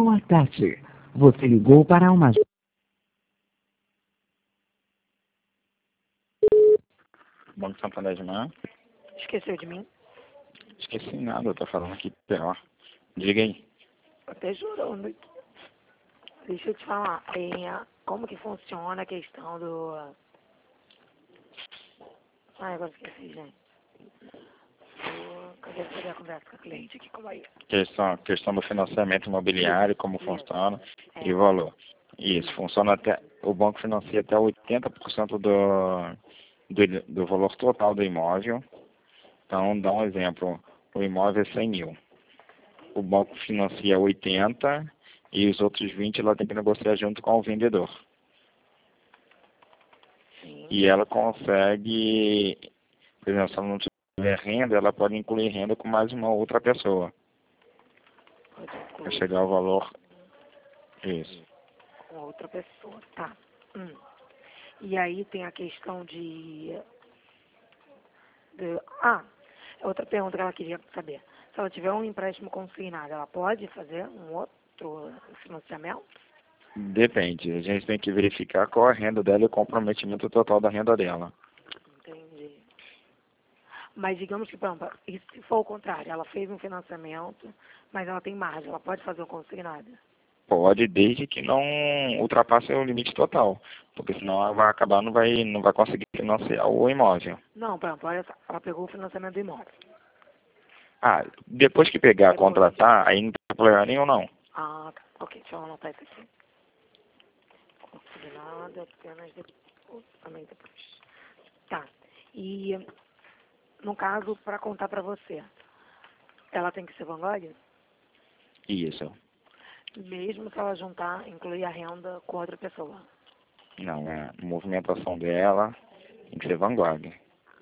Boa tarde. Você ligou para uma... Banco Santander de manhã? Esqueceu de mim? Esqueci nada, eu tô falando aqui pior. Diga aí. Até jurando. Deixa eu te falar, como que funciona a questão do... Ai, agora esqueci, gente. Cadê a conversa com a cliente aqui? Calma aí. Questão do financiamento imobiliário, como funciona e o É, valor. Isso, funciona até. O banco financia até 80% do valor total do imóvel. Então, dá um exemplo. O imóvel é 100 mil. O banco financia 80 e os outros 20 ela tem que negociar junto com o vendedor. sim. E ela consegue, por exemplo, se ela não tiver renda, ela pode incluir renda com mais uma outra pessoa. Pode Para incluir chegar ao valor. Isso. com outra pessoa, tá. E aí tem a questão outra pergunta que ela queria saber. Se ela tiver um empréstimo consignado, ela pode fazer um outro financiamento? Depende. A gente tem que verificar qual a renda dela e o comprometimento total da renda dela. Entendi. Mas digamos que, por exemplo, e se for o contrário, ela fez um financiamento, mas ela tem margem, ela pode fazer o consignado? Pode, desde que não ultrapasse o limite total. Porque senão ela vai acabar, não vai conseguir financiar o imóvel. Não, por exemplo, olha só, ela pegou o financiamento do imóvel. Ah, depois que pegar, Depois. contratar, aí não tem problema nenhum, não. Ah, tá. Ok, deixa eu anotar isso aqui. Consignado apenas depois, também depois. Tá. E, no caso, para contar para você, ela tem que ser vanguarda? Isso. Mesmo se ela juntar, incluir a renda com outra pessoa? Não, a movimentação dela tem que ser vanguarda.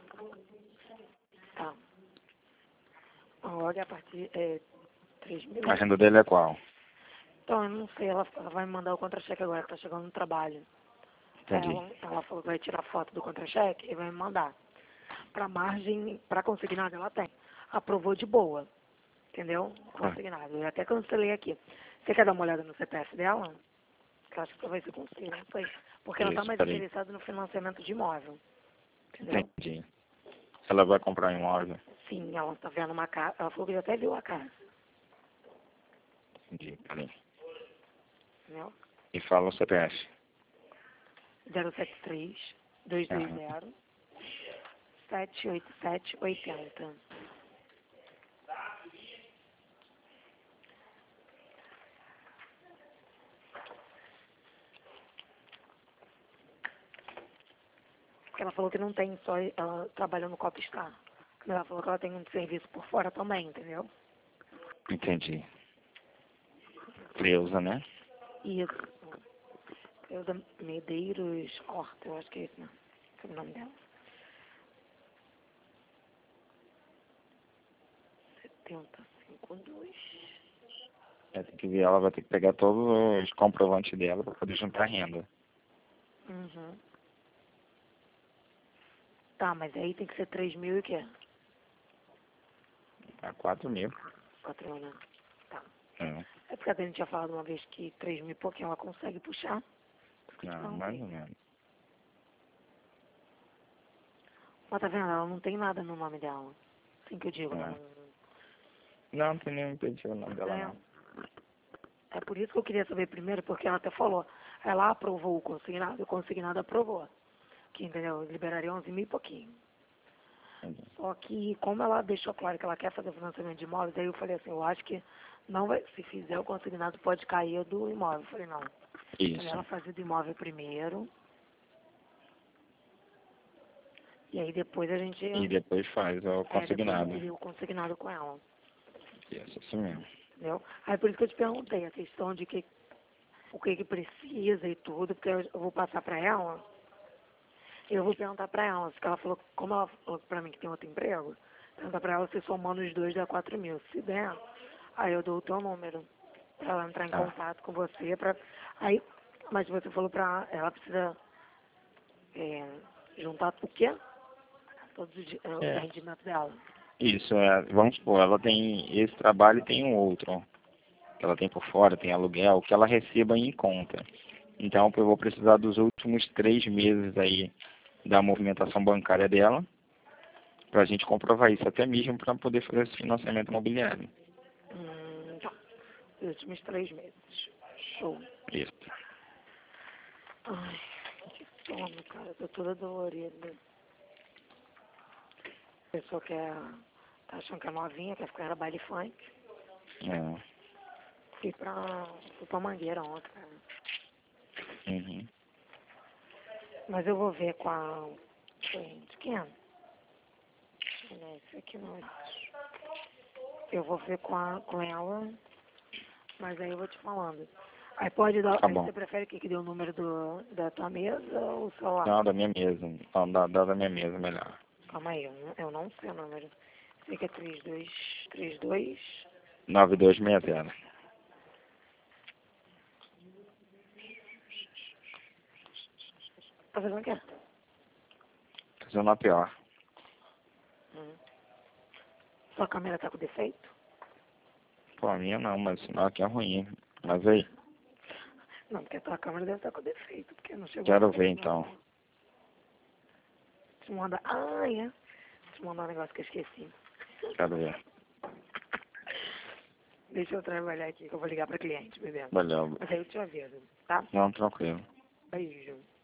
Tá. Olha, a partir 3 mil. A renda dele é qual? Então, eu não sei, ela vai me mandar o contra-cheque agora, que tá chegando no trabalho. Entendi. Ela falou que vai tirar foto do contra-cheque e vai me mandar. Para margem, para consignado, ela tem. Aprovou de boa, entendeu? Consignado. Eu até cancelei aqui. Você quer dar uma olhada no CPF dela? Que eu acho que talvez você consiga, não sei. Porque ela está Isso, mais peraí. interessada no financiamento de imóvel, entendeu? Entendi. Ela vai comprar um imóvel? Sim, ela está vendo uma casa. Ela falou que já até viu a casa, Entendi, peraí. entendeu? E fala o CPF. 073 220 78780. Ela falou que não tem só ela trabalha no Copstar. Ela falou que ela tem um serviço por fora também, entendeu? Entendi. Cleusa, né? Isso. Eu da Medeiros Horta, eu acho que é esse, né? É o nome dela. 7052. Tem que ver, ela vai ter que pegar todos os comprovantes dela para poder juntar renda. Uhum. Tá, mas aí tem que ser 3 mil e o quê? A 4 mil. 4 mil, né? Tá. É. É porque a Dani tinha falado uma vez que 3 mil e pouquinho ela consegue puxar. Não, mais ou menos. Mas tá vendo? Ela não tem nada no nome dela. Assim que eu digo, né? Não tem nenhum impeditivo no nome dela, não. É por isso que eu queria saber primeiro, porque ela até falou. Ela aprovou o consignado aprovou. Que, entendeu? Liberaria 11 mil e pouquinho. Entendi. Só que, como ela deixou claro que ela quer fazer financiamento de imóveis, aí eu falei assim, eu acho que não vai, se fizer o consignado pode cair do imóvel. Eu falei, não. Isso. Ela fazia do imóvel primeiro. E aí depois a gente E depois faz o consignado. o consignado com ela. Isso mesmo. Entendeu? Aí por isso que eu te perguntei, a questão de o que precisa e tudo, porque eu vou passar para ela. Eu vou perguntar para ela, porque ela falou, como ela falou para mim que tem outro emprego, perguntar para ela se somando os dois dá 4 mil. Se der, aí eu dou o teu número para ela entrar em contato com você. Aí, mas você falou para ela precisa juntar o quê? Todos os rendimentos dela. Isso, vamos supor, ela tem esse trabalho e tem um outro. que ela tem por fora, tem aluguel, que ela receba em conta. Então eu vou precisar dos últimos 3 meses aí da movimentação bancária dela, para a gente comprovar isso, até mesmo para poder fazer esse financiamento imobiliário. Tá. Os últimos 3 meses. Show. Isso. Ai, que sono, cara. Tô toda dolorida. A pessoa quer... Tá achando que é novinha, quer ficar no baile funk. É. Fui pra Mangueira ontem, cara. Uhum. Mas eu vou ver com a... Gente, quem é? Não, esse aqui não é. Eu vou ver com ela, mas aí eu vou te falando. Aí pode dar... Tá Aí bom. você prefere que dê o número da tua mesa ou o celular? Não, da minha mesa. Não, da minha mesa, melhor. Calma aí, eu não sei o número. Sei que é 3232. 9260. Tá fazendo o quê? Fazendo a pior. Sua câmera tá com defeito? Pô, a minha não, mas o sinal aqui é ruim. Mas aí, Não, porque a tua câmera deve estar com defeito, porque não chegou. quero ver então. Te manda... Ah, é. Te mandar um negócio que eu esqueci. Quero ver. Deixa eu trabalhar aqui, que eu vou ligar pra cliente, bebê. Valeu. Mas aí eu te aviso, tá? Não, tranquilo. Beijo.